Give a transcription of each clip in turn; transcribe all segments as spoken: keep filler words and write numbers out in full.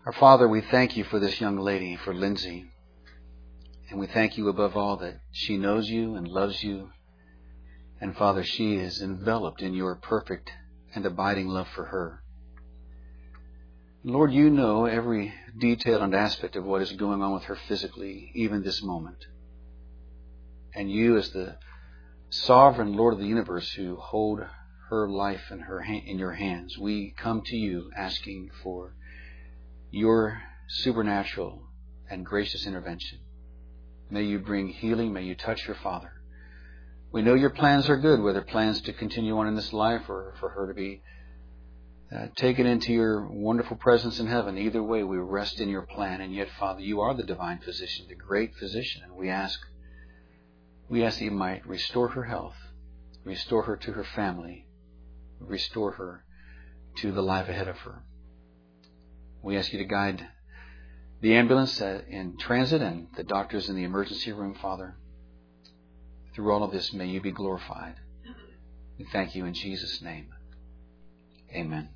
Our Father, we thank you for this young lady, for Lindsay. And we thank you above all that she knows you and loves you. And Father, she is enveloped in your perfect and abiding love for her. Lord, you know every detail and aspect of what is going on with her physically, even this moment. And you, as the sovereign Lord of the universe who hold her life in, her ha- in your hands, we come to you asking for your supernatural and gracious intervention. May you bring healing. May you touch your Father. We know your plans are good, whether plans to continue on in this life or for her to be uh, taken into your wonderful presence in heaven. Either way, we rest in your plan. And yet, Father, you are the divine physician, the great physician. And we ask, we ask that you might restore her health, restore her to her family, restore her to the life ahead of her. We ask you to guide the ambulance in transit and the doctors in the emergency room, Father. Through all of this, may you be glorified. We thank you in Jesus' name. Amen.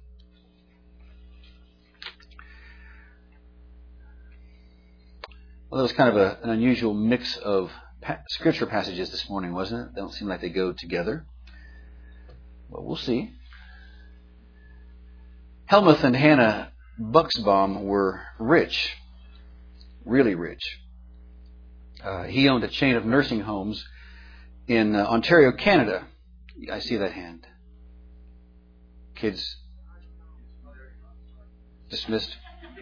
Well, that was kind of a, an unusual mix of pa- scripture passages this morning, wasn't it? They don't seem like they go together. Well, we'll see. Helmuth and Hannah Buxbaum were rich, really rich. Uh, he owned a chain of nursing homes in uh, Ontario, Canada. I see that hand. Kids dismissed.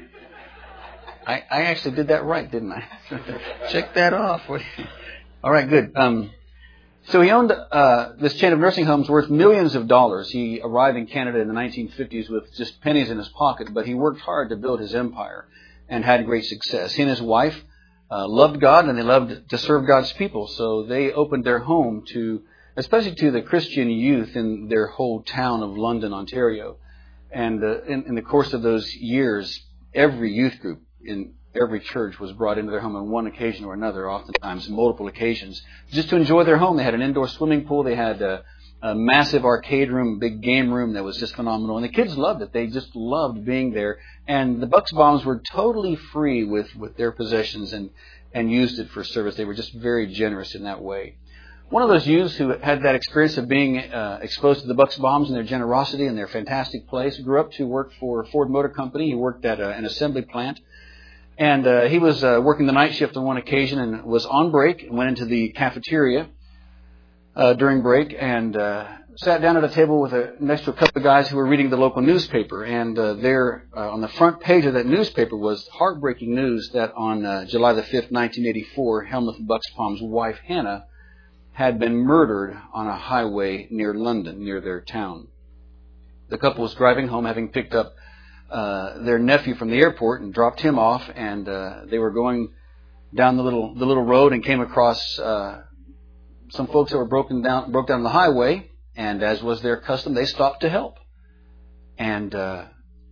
I, I actually did that right, didn't I? Check that off. All right, good. Um, so he owned uh, this chain of nursing homes worth millions of dollars. He arrived in Canada in the nineteen fifties with just pennies in his pocket, but he worked hard to build his empire and had great success. He and his wife uh, loved God, and they loved to serve God's people. So they opened their home to, especially to the Christian youth in their whole town of London, Ontario. And uh, in, in the course of those years, every youth group in every church was brought into their home on one occasion or another, oftentimes multiple occasions, just to enjoy their home. They had an indoor swimming pool. They had a, a massive arcade room, big game room that was just phenomenal. And the kids loved it. They just loved being there. And the Buxbaums were totally free with, with their possessions and, and used it for service. They were just very generous in that way. One of those youths who had that experience of being uh, exposed to the Buxbaums and their generosity and their fantastic place grew up to work for Ford Motor Company. He worked at a, an assembly plant. And uh, he was uh, working the night shift on one occasion and was on break and went into the cafeteria uh, during break and uh, sat down at a table with a, next to a couple of guys who were reading the local newspaper. And uh, there uh, on the front page of that newspaper was heartbreaking news that on uh, July the fifth, nineteen eighty-four, Helmuth Buxbaum's wife, Hannah, had been murdered on a highway near London, near their town. The couple was driving home, having picked up Uh, their nephew from the airport and dropped him off, and uh, they were going down the little the little road and came across uh, some folks that were broken down broke down the highway, and as was their custom, they stopped to help. And uh,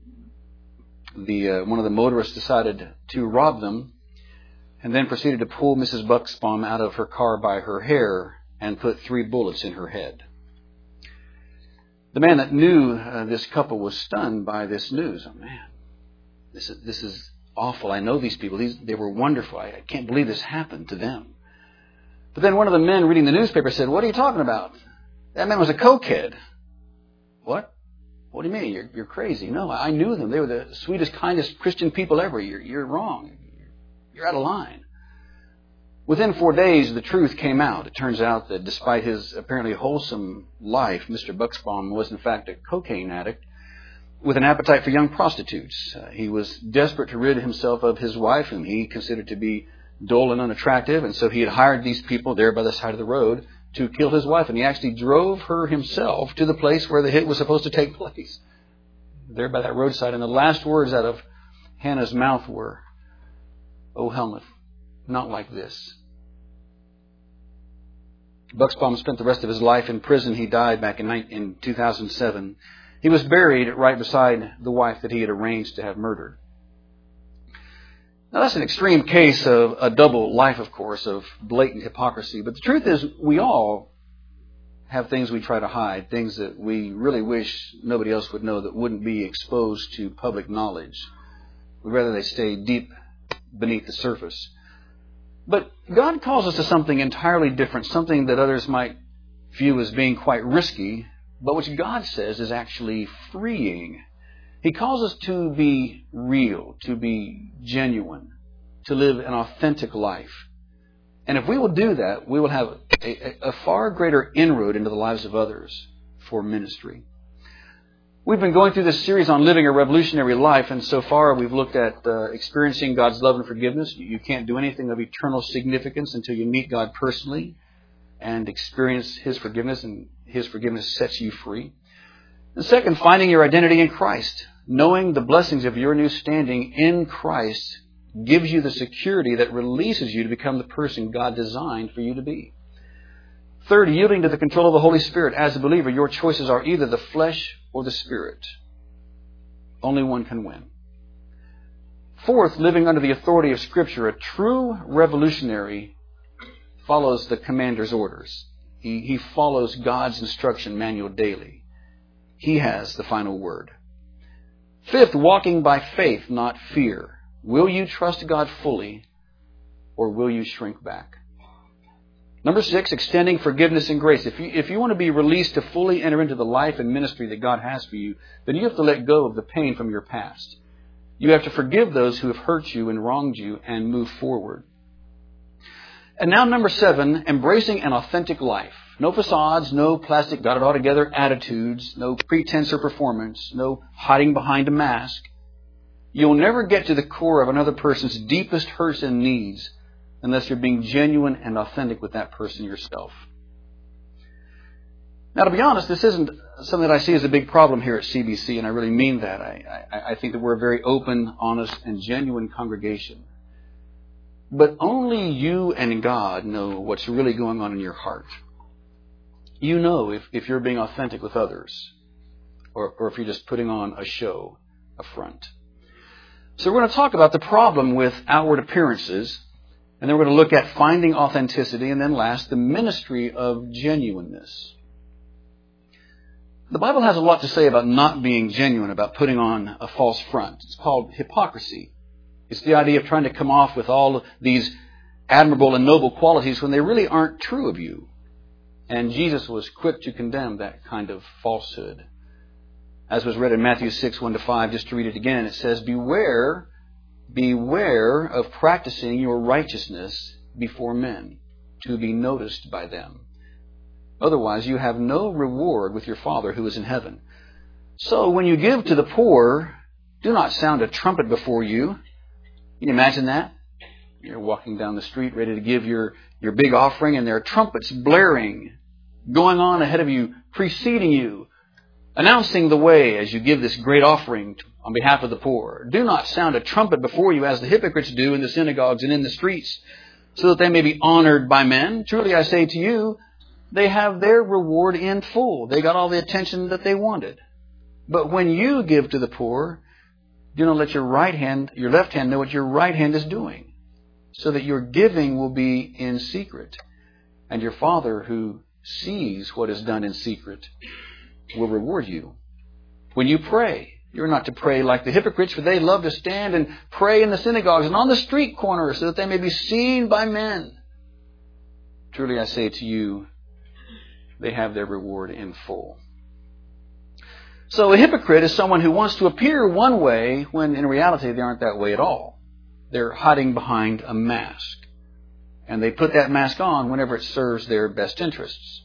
the uh, one of the motorists decided to rob them, and then proceeded to pull Missus Buxbaum out of her car by her hair and put three bullets in her head. The man that knew uh, this couple was stunned by this news. Oh, man, this is, this is awful. I know these people. These, they were wonderful. I, I can't believe this happened to them. But then one of the men reading the newspaper said, "What are you talking about? That man was a cokehead." "What? What do you mean? You're, you're crazy." "No, I knew them. They were the sweetest, kindest Christian people ever. You're, you're wrong. You're out of line." Within four days, the truth came out. It turns out that despite his apparently wholesome life, Mister Buxbaum was in fact a cocaine addict with an appetite for young prostitutes. Uh, he was desperate to rid himself of his wife, whom he considered to be dull and unattractive, and so he had hired these people there by the side of the road to kill his wife. And he actually drove her himself to the place where the hit was supposed to take place, there by that roadside. And the last words out of Hannah's mouth were, "Oh, Helmuth, not like this." Buxbaum spent the rest of his life in prison. He died back in, in two thousand seven. He was buried right beside the wife that he had arranged to have murdered. Now, that's an extreme case of a double life, of course, of blatant hypocrisy. But the truth is, we all have things we try to hide, things that we really wish nobody else would know, that wouldn't be exposed to public knowledge. We'd rather they stay deep beneath the surface. But God calls us to something entirely different, something that others might view as being quite risky, but which God says is actually freeing. He calls us to be real, to be genuine, to live an authentic life. And if we will do that, we will have a, a far greater inroad into the lives of others for ministry. We've been going through this series on living a revolutionary life, and so far we've looked at uh, experiencing God's love and forgiveness. You can't do anything of eternal significance until you meet God personally and experience His forgiveness, and His forgiveness sets you free. And second, finding your identity in Christ. Knowing the blessings of your new standing in Christ gives you the security that releases you to become the person God designed for you to be. Third, yielding to the control of the Holy Spirit. As a believer, your choices are either the flesh or the Spirit. Only one can win. Fourth, living under the authority of Scripture. A true revolutionary follows the commander's orders. He, he follows God's instruction manual daily. He has the final word. Fifth, walking by faith, not fear. Will you trust God fully, or will you shrink back? Number six, extending forgiveness and grace. If you, if you want to be released to fully enter into the life and ministry that God has for you, then you have to let go of the pain from your past. You have to forgive those who have hurt you and wronged you and move forward. And now number seven, embracing an authentic life. No facades, no plastic got it all together attitudes, no pretense or performance, no hiding behind a mask. You'll never get to the core of another person's deepest hurts and needs unless you're being genuine and authentic with that person yourself. Now, to be honest, this isn't something that I see as a big problem here at C B C, and I really mean that. I, I, I think that we're a very open, honest, and genuine congregation. But only you and God know what's really going on in your heart. You know if, if you're being authentic with others, or, or if you're just putting on a show, a front. So we're going to talk about the problem with outward appearances, and then we're going to look at finding authenticity, and then last, the ministry of genuineness. The Bible has a lot to say about not being genuine, about putting on a false front. It's called hypocrisy. It's the idea of trying to come off with all these admirable and noble qualities when they really aren't true of you. And Jesus was quick to condemn that kind of falsehood. As was read in Matthew six, one to five, just to read it again, it says, Beware, beware of practicing your righteousness before men, to be noticed by them. Otherwise, you have no reward with your Father who is in heaven. So, when you give to the poor, do not sound a trumpet before you. Can you imagine that? You're walking down the street ready to give your, your big offering, and there are trumpets blaring, going on ahead of you, preceding you, announcing the way as you give this great offering on behalf of the poor. Do not sound a trumpet before you as the hypocrites do in the synagogues and in the streets, so that they may be honored by men. Truly I say to you, they have their reward in full. They got all the attention that they wanted. But when you give to the poor, do not let your right hand, your left hand know what your right hand is doing, so that your giving will be in secret. And your Father who sees what is done in secret will reward you. When you pray, you're not to pray like the hypocrites, for they love to stand and pray in the synagogues and on the street corners, so that they may be seen by men. Truly I say to you, they have their reward in full. So a hypocrite is someone who wants to appear one way when in reality they aren't that way at all. They're hiding behind a mask. And they put that mask on whenever it serves their best interests.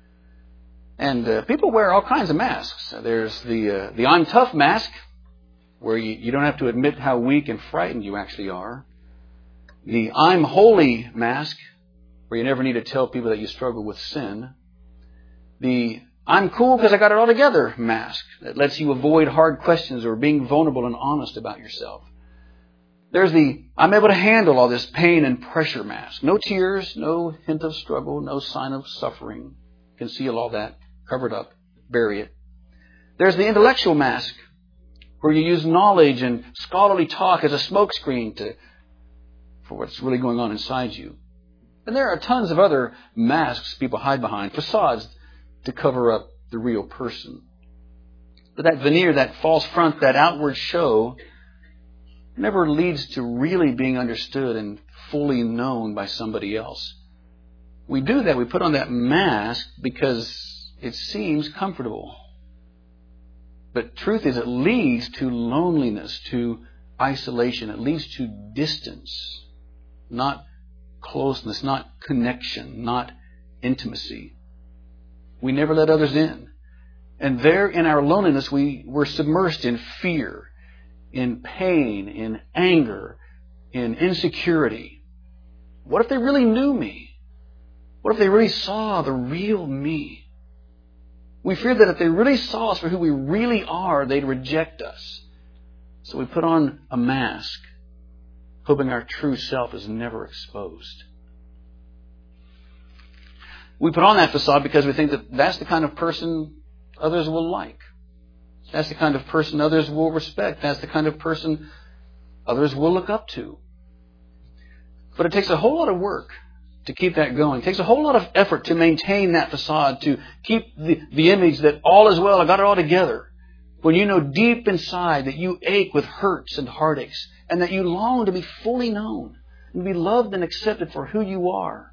And uh, people wear all kinds of masks. There's the uh, the I'm tough mask, where you, you don't have to admit how weak and frightened you actually are. The I'm holy mask, where you never need to tell people that you struggle with sin. The I'm cool because I got it all together mask, that lets you avoid hard questions or being vulnerable and honest about yourself. There's the I'm able to handle all this pain and pressure mask. No tears, no hint of struggle, no sign of suffering. Conceal all that, cover it up, bury it. There's the intellectual mask, where you use knowledge and scholarly talk as a smokescreen to for what's really going on inside you. And there are tons of other masks people hide behind, facades to cover up the real person. But that veneer, that false front, that outward show, never leads to really being understood and fully known by somebody else. We do that. We put on that mask because it seems comfortable. But truth is, it leads to loneliness, to isolation. It leads to distance, not closeness, not connection, not intimacy. We never let others in. And there in our loneliness, we were submersed in fear, in pain, in anger, in insecurity. What if they really knew me? What if they really saw the real me? We fear that if they really saw us for who we really are, they'd reject us. So we put on a mask, hoping our true self is never exposed. We put on that facade because we think that that's the kind of person others will like. That's the kind of person others will respect. That's the kind of person others will look up to. But it takes a whole lot of work to keep that going. It takes a whole lot of effort to maintain that facade, to keep the, the image that all is well, I got it all together. When you know deep inside that you ache with hurts and heartaches, and that you long to be fully known and be loved and accepted for who you are.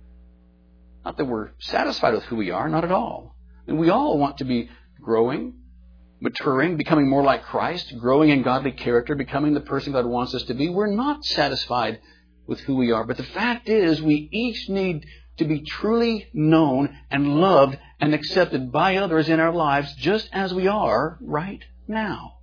Not that we're satisfied with who we are, not at all. And we all want to be growing, maturing, becoming more like Christ, growing in godly character, becoming the person God wants us to be. We're not satisfied with who we are. But the fact is, we each need to be truly known and loved and accepted by others in our lives just as we are right now.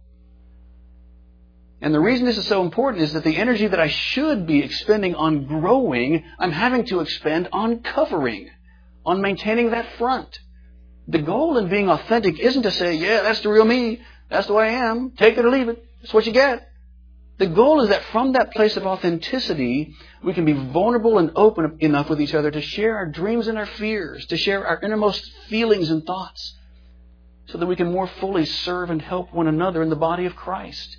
And the reason this is so important is that the energy that I should be expending on growing, I'm having to expend on covering, on maintaining that front. The goal in being authentic isn't to say, yeah, that's the real me, that's the way I am, take it or leave it, that's what you get. The goal is that from that place of authenticity, we can be vulnerable and open enough with each other to share our dreams and our fears, to share our innermost feelings and thoughts, so that we can more fully serve and help one another in the body of Christ.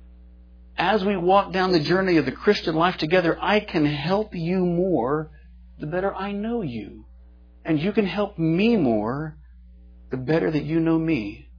As we walk down the journey of the Christian life together, I can help you more the better I know you. And you can help me more the better that you know me.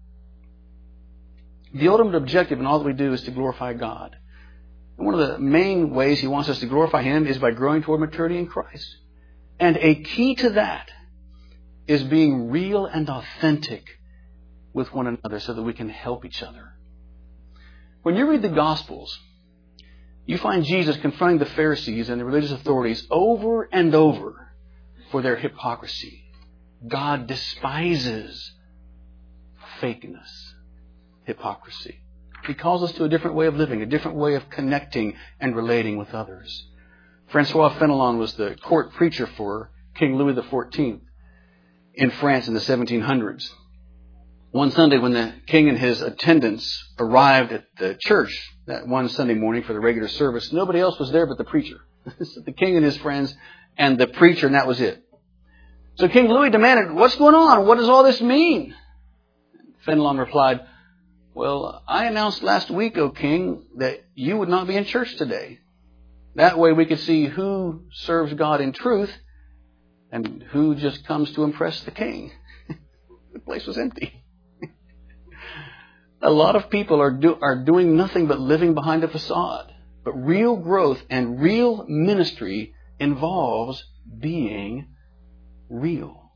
The ultimate objective in all that we do is to glorify God. And one of the main ways He wants us to glorify Him is by growing toward maturity in Christ. And a key to that is being real and authentic with one another so that we can help each other. When you read the Gospels, you find Jesus confronting the Pharisees and the religious authorities over and over for their hypocrisy. God despises fakeness, hypocrisy. He calls us to a different way of living, a different way of connecting and relating with others. Francois Fenelon was the court preacher for King Louis the fourteenth in France in the seventeen hundreds. One Sunday when the king and his attendants arrived at the church that one Sunday morning for the regular service, nobody else was there but the preacher. The king and his friends and the preacher, and that was it. So King Louis demanded, what's going on? What does all this mean? Fenelon replied, well, I announced last week, O king, that you would not be in church today. That way we could see who serves God in truth and who just comes to impress the king. The place was empty. A lot of people are do, are doing nothing but living behind a facade. But real growth and real ministry involves being real.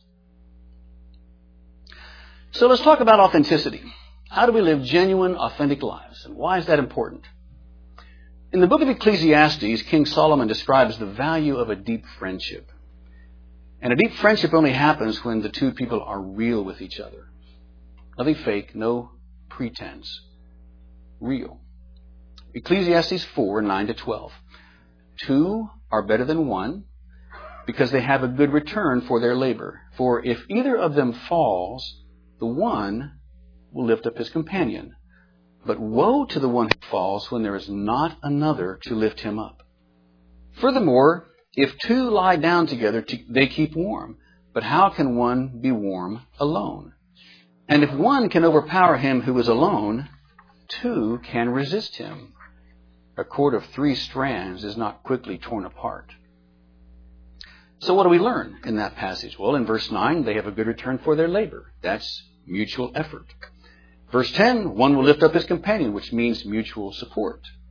So let's talk about authenticity. How do we live genuine, authentic lives? And why is that important? In the book of Ecclesiastes, King Solomon describes the value of a deep friendship. And a deep friendship only happens when the two people are real with each other. Nothing fake, no pretense. Real. Ecclesiastes four, nine to twelve. Two are better than one because they have a good return for their labor. For if either of them falls, the one will lift up his companion. But woe to the one who falls when there is not another to lift him up. Furthermore, if two lie down together, they keep warm. But how can one be warm alone? And if one can overpower him who is alone, two can resist him. A cord of three strands is not quickly torn apart. So what do we learn in that passage? Well, in verse nine, they have a good return for their labor. That's mutual effort. Verse ten, one will lift up his companion, which means mutual support.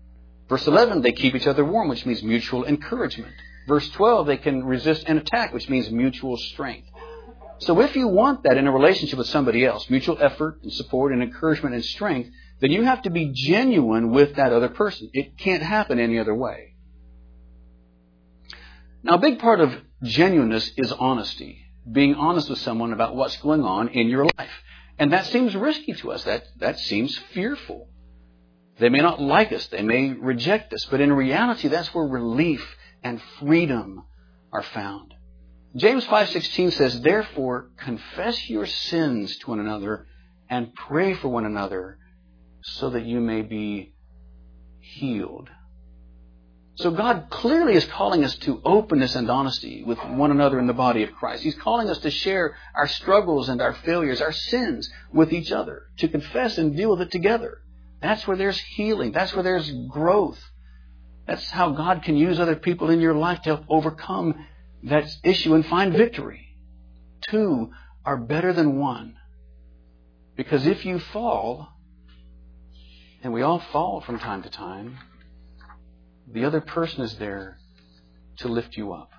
Verse eleven, they keep each other warm, which means mutual encouragement. Verse twelve, they can resist an attack, which means mutual strength. So if you want that in a relationship with somebody else, mutual effort and support and encouragement and strength, then you have to be genuine with that other person. It can't happen any other way. Now, a big part of genuineness is honesty. Being honest with someone about what's going on in your life. And that seems risky to us. That, that seems fearful. They may not like us. They may reject us. But in reality, that's where relief and freedom are found. James five sixteen says, therefore, confess your sins to one another and pray for one another so that you may be healed. So God clearly is calling us to openness and honesty with one another in the body of Christ. He's calling us to share our struggles and our failures, our sins with each other, to confess and deal with it together. That's where there's healing. That's where there's growth. That's how God can use other people in your life to help overcome that issue and find victory. Two are better than one. Because if you fall, and we all fall from time to time, the other person is there to lift you up.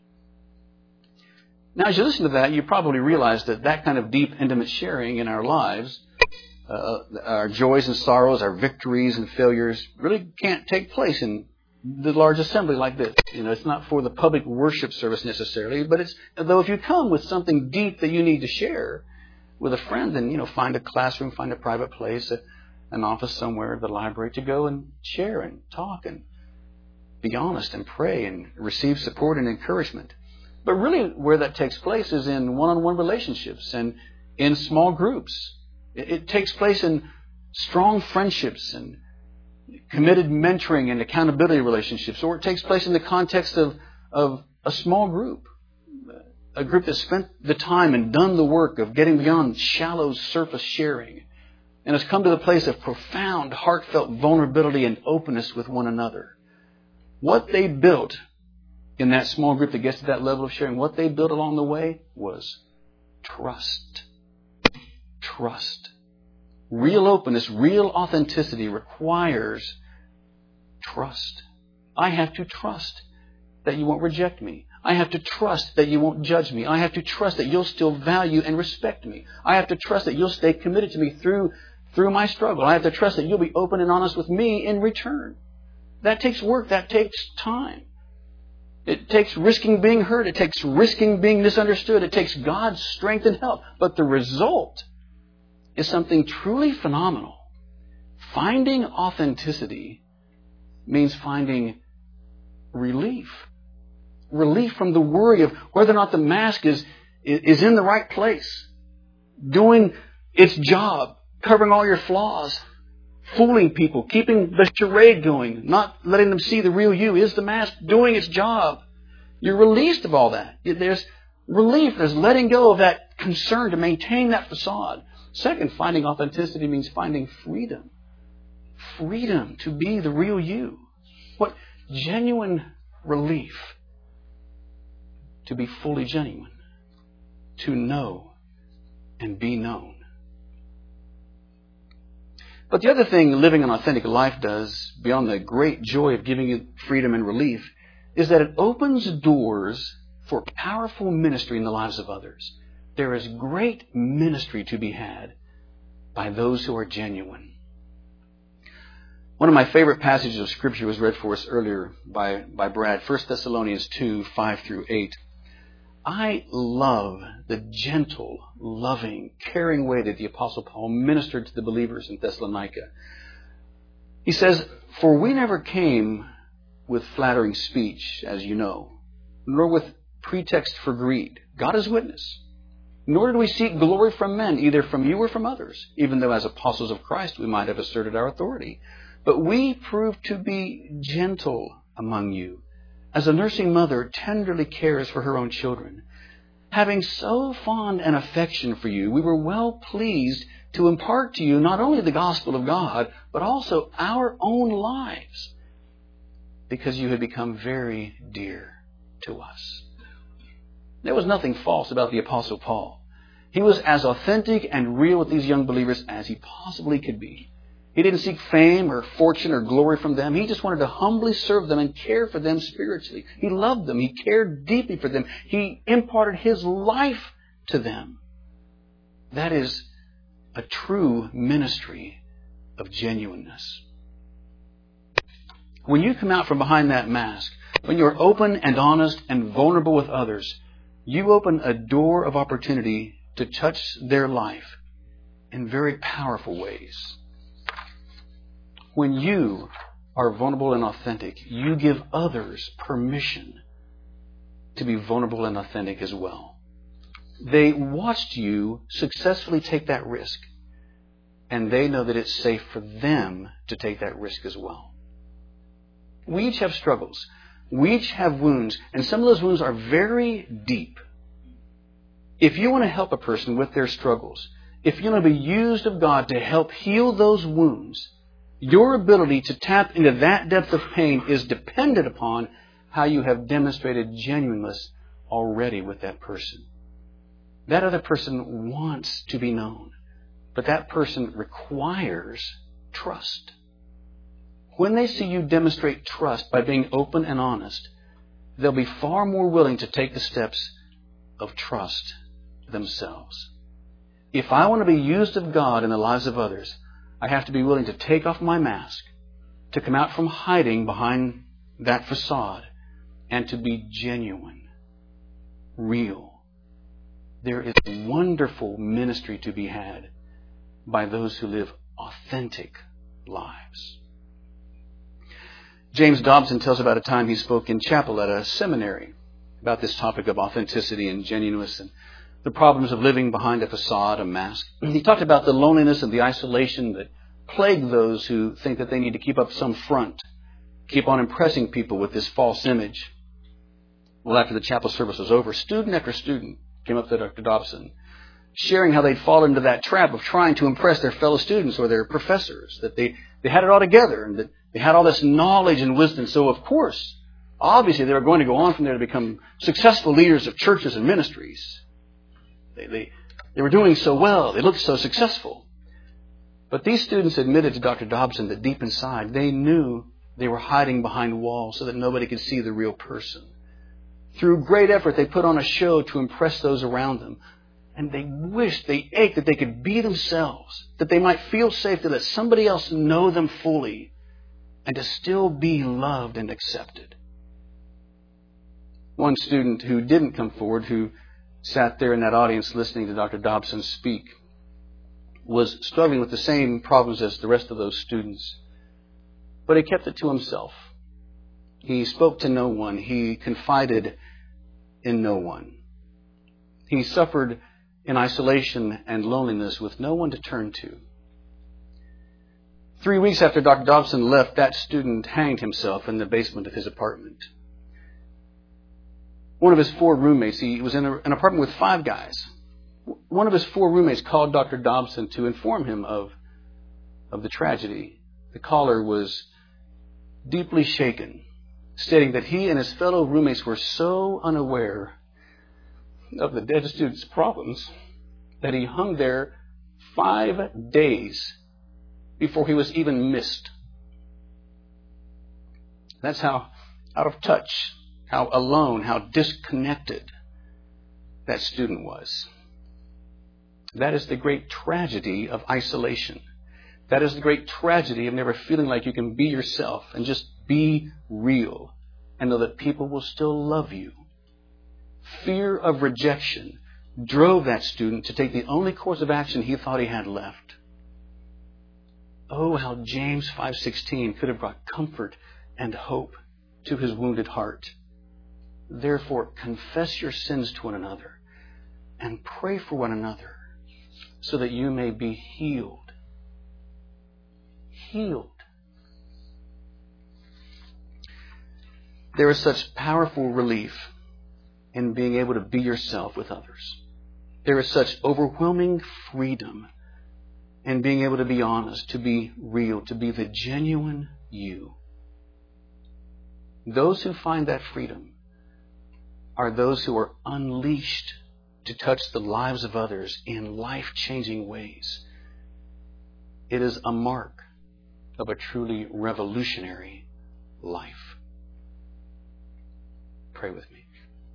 Now, as you listen to that, you probably realize that that kind of deep, intimate sharing in our lives, uh, our joys and sorrows, our victories and failures, really can't take place in the large assembly like this. You know, it's not for the public worship service necessarily, but it's, though if you come with something deep that you need to share with a friend, then, you know, find a classroom, find a private place, a, an office somewhere, the library, to go and share and talk and be honest and pray and receive support and encouragement. But really where that takes place is in one-on-one relationships and in small groups. It, it takes place in strong friendships and committed mentoring and accountability relationships. Or it takes place in the context of, of a small group. A group that spent the time and done the work of getting beyond shallow surface sharing and has come to the place of profound, heartfelt vulnerability and openness with one another. What they built in that small group that gets to that level of sharing, what they built along the way was trust. Trust. Real openness, real authenticity requires trust. I have to trust that you won't reject me. I have to trust that you won't judge me. I have to trust that you'll still value and respect me. I have to trust that you'll stay committed to me through, through my struggle. I have to trust that you'll be open and honest with me in return. That takes work. That takes time. It takes risking being hurt. It takes risking being misunderstood. It takes God's strength and help. But the result is something truly phenomenal. Finding authenticity means finding relief. Relief from the worry of whether or not the mask is, is in the right place, doing its job, covering all your flaws, fooling people, keeping the charade going, not letting them see the real you. Is the mask doing its job? You're released of all that. There's relief. There's letting go of that concern to maintain that facade. Second, finding authenticity means finding freedom. Freedom to be the real you. What genuine relief to be fully genuine, to know and be known. But the other thing living an authentic life does, beyond the great joy of giving you freedom and relief, is that it opens doors for powerful ministry in the lives of others. There is great ministry to be had by those who are genuine. One of my favorite passages of Scripture was read for us earlier by, by Brad, First Thessalonians two, five through eight. I love the gentle, loving, caring way that the Apostle Paul ministered to the believers in Thessalonica. He says, "For we never came with flattering speech, as you know, nor with pretext for greed. God is witness. Nor did we seek glory from men, either from you or from others, even though as apostles of Christ we might have asserted our authority. But we proved to be gentle among you, as a nursing mother tenderly cares for her own children. Having so fond an affection for you, we were well pleased to impart to you not only the gospel of God, but also our own lives, because you had become very dear to us." There was nothing false about the Apostle Paul. He was as authentic and real with these young believers as he possibly could be. He didn't seek fame or fortune or glory from them. He just wanted to humbly serve them and care for them spiritually. He loved them. He cared deeply for them. He imparted His life to them. That is a true ministry of genuineness. When you come out from behind that mask, when you're open and honest and vulnerable with others, you open a door of opportunity to touch their life in very powerful ways. When you are vulnerable and authentic, you give others permission to be vulnerable and authentic as well. They watched you successfully take that risk, and they know that it's safe for them to take that risk as well. We each have struggles. We each have wounds, and some of those wounds are very deep. If you want to help a person with their struggles, if you want to be used of God to help heal those wounds, your ability to tap into that depth of pain is dependent upon how you have demonstrated genuineness already with that person. That other person wants to be known, but that person requires trust. When they see you demonstrate trust by being open and honest, they'll be far more willing to take the steps of trust themselves. If I want to be used of God in the lives of others, I have to be willing to take off my mask, to come out from hiding behind that facade, and to be genuine, real. There is a wonderful ministry to be had by those who live authentic lives. James Dobson tells about a time he spoke in chapel at a seminary about this topic of authenticity and genuineness and the problems of living behind a facade, a mask. He talked about the loneliness and the isolation that plague those who think that they need to keep up some front, keep on impressing people with this false image. Well, after the chapel service was over, student after student came up to Doctor Dobson, sharing how they'd fallen into that trap of trying to impress their fellow students or their professors, that they, they had it all together and that they had all this knowledge and wisdom. So, of course, obviously they were going to go on from there to become successful leaders of churches and ministries. They, they, they were doing so well. They looked so successful. But these students admitted to Doctor Dobson that deep inside they knew they were hiding behind walls so that nobody could see the real person. Through great effort, they put on a show to impress those around them. And they wished, they ached that they could be themselves, that they might feel safe to let somebody else know them fully and to still be loved and accepted. One student who didn't come forward, who sat there in that audience listening to Doctor Dobson speak, was struggling with the same problems as the rest of those students. But he kept it to himself. He spoke to no one. He confided in no one. He suffered in isolation and loneliness with no one to turn to. Three weeks after Doctor Dobson left, that student hanged himself in the basement of his apartment. One of his four roommates, he was in a, an apartment with five guys. One of his four roommates called Doctor Dobson to inform him of, of the tragedy. The caller was deeply shaken, stating that he and his fellow roommates were so unaware of the dead student's problems that he hung there five days before he was even missed. That's how out of touch, how alone, how disconnected that student was. That is the great tragedy of isolation. That is the great tragedy of never feeling like you can be yourself and just be real and know that people will still love you. Fear of rejection drove that student to take the only course of action he thought he had left. Oh, how James five sixteen could have brought comfort and hope to his wounded heart. Therefore, confess your sins to one another and pray for one another so that you may be healed. Healed. There is such powerful relief in being able to be yourself with others. There is such overwhelming freedom in being able to be honest, to be real, to be the genuine you. Those who find that freedom are those who are unleashed to touch the lives of others in life-changing ways. It is a mark of a truly revolutionary life. Pray with me.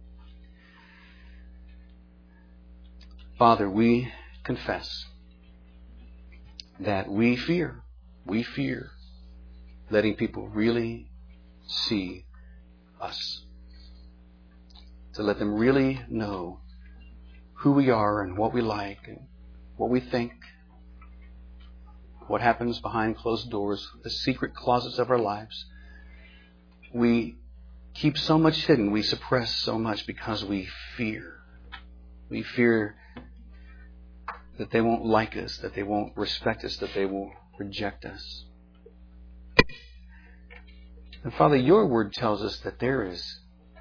Father, we confess that we fear, we fear letting people really see us. To let them really know who we are and what we like and what we think, what happens behind closed doors, the secret closets of our lives. We keep so much hidden, we suppress so much because we fear. We fear that they won't like us, that they won't respect us, that they will reject us. And Father, your word tells us that there is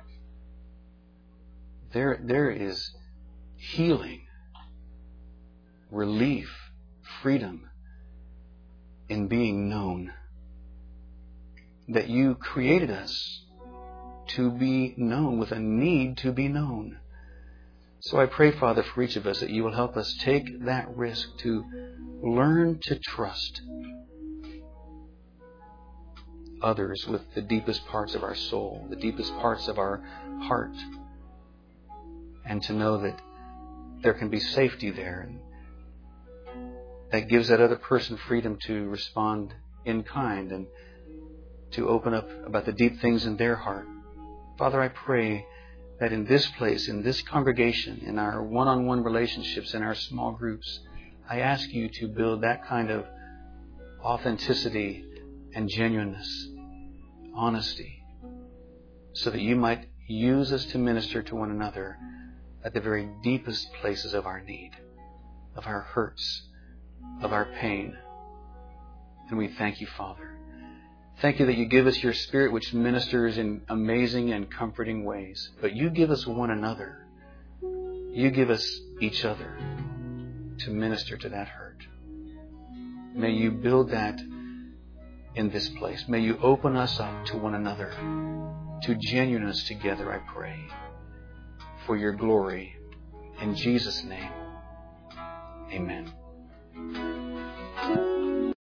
there there is healing, relief, freedom in being known. That you created us to be known, with a need to be known. So I pray, Father, for each of us that you will help us take that risk to learn to trust others with the deepest parts of our soul, the deepest parts of our heart, and to know that there can be safety there. And that gives that other person freedom to respond in kind and to open up about the deep things in their heart. Father, I pray that in this place, in this congregation, in our one-on-one relationships, in our small groups, I ask you to build that kind of authenticity and genuineness, honesty, so that you might use us to minister to one another at the very deepest places of our need, of our hurts, of our pain. And we thank you, Father. Thank you that you give us your Spirit, which ministers in amazing and comforting ways. But you give us one another. You give us each other to minister to that hurt. May you build that in this place. May you open us up to one another, to genuineness together, I pray, for your glory. In Jesus' name, amen.